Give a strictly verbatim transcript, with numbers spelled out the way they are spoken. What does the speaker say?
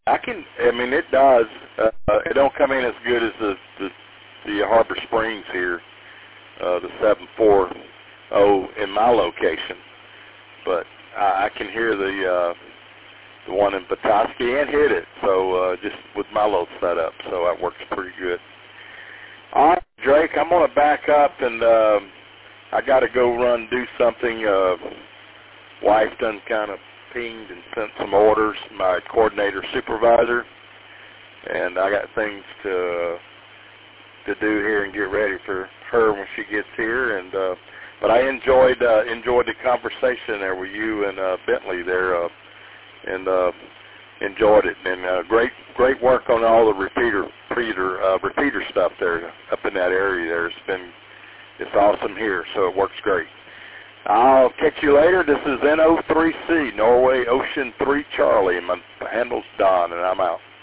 I can. I mean, it does. Uh, it don't come in as good as the the, the Harbor Springs here, uh, the seven four zero in my location. But I, I can hear the uh, the one in Petoskey and hit it. So uh, just with my little setup, so that works pretty good. All right, Drake, I'm gonna back up and um, I got to go run do something. Uh, wife done kind of pinged and sent some orders, my coordinator supervisor, and I got things to to do here and get ready for her when she gets here. And uh, but I enjoyed uh, enjoyed the conversation there with you and uh, Bentley there, uh, and uh, enjoyed it. And uh, great great work on all the repeater repeater uh, repeater stuff there up in that area. There, it's been it's awesome here, so it works great. I'll catch you later. This is N O three C, Norway Ocean three Charlie, and my handle's Don, and I'm out.